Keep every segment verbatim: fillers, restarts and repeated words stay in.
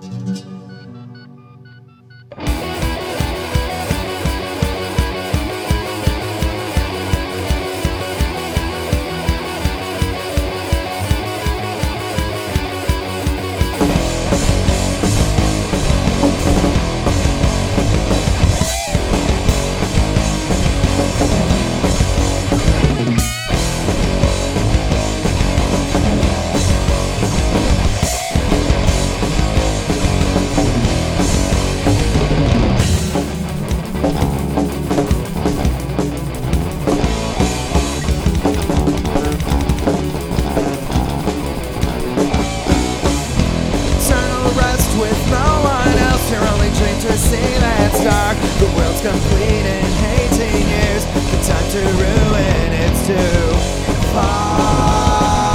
To see that star, the world's complete in eighteen years. The time to ruin it's too far.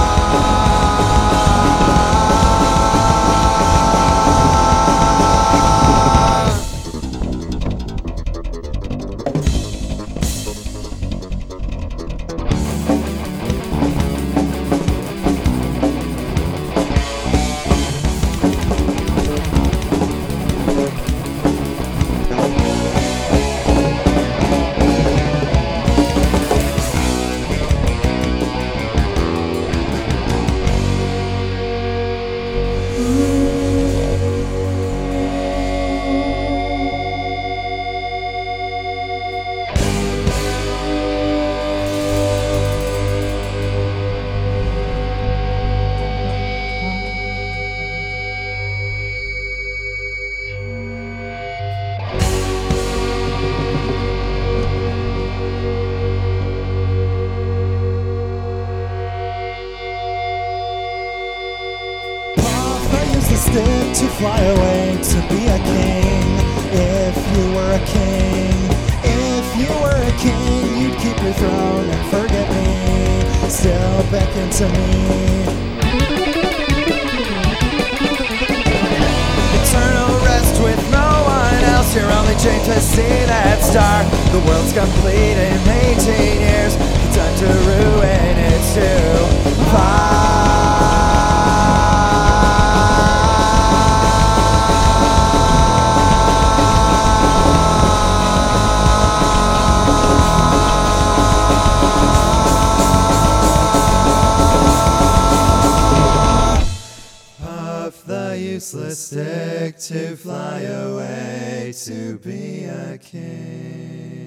Stick to fly away to be a king. If you were a king, if you were a king, you'd keep your throne and forget me. Still beckon to me. Eternal rest with no one else. You're only chained to see that star. The world's complete in eighteen years. The time to ruin it's too far. Useless stick to fly away to be a king.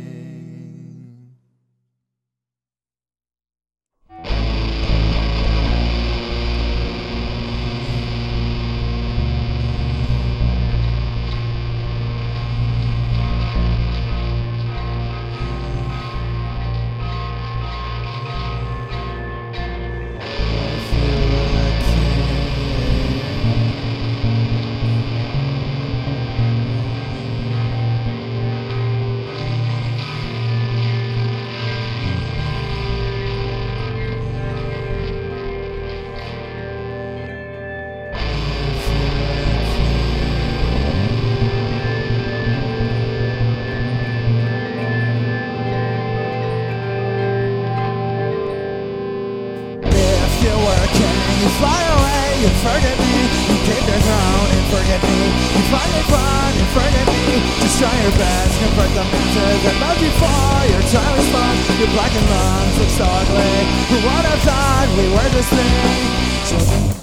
You fly away and forget me. You take their throne and forget me. You fly and fun and forget me. Just try your best, convert the masses that loved you for your childish fun. Your blackened lungs look so ugly. Who would have thought we were this thing? Children.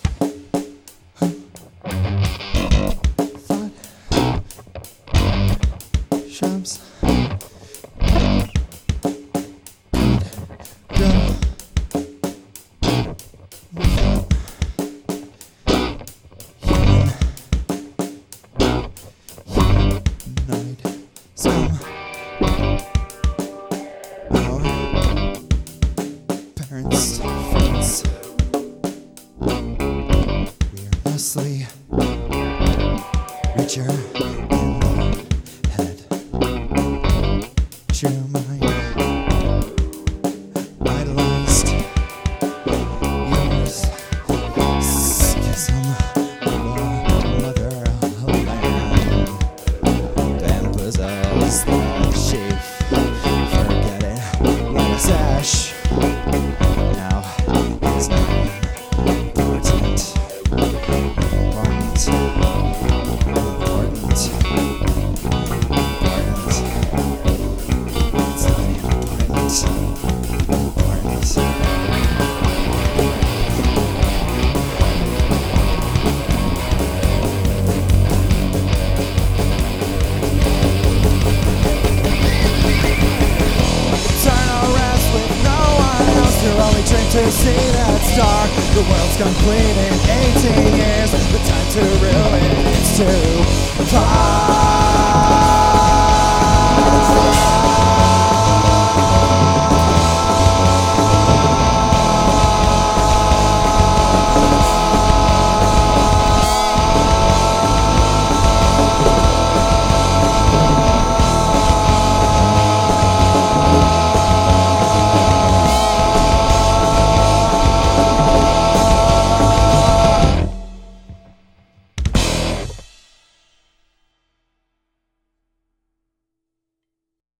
Thought. Shrubs. Parents, friends, we are mostly richer in the head. True mind, idolized yours, schism of the motherland, bamboozles the sheep, forget it, let us ash. Now it's not important, important. start. The world's complete in eighteen years. The time to ruin it's too far.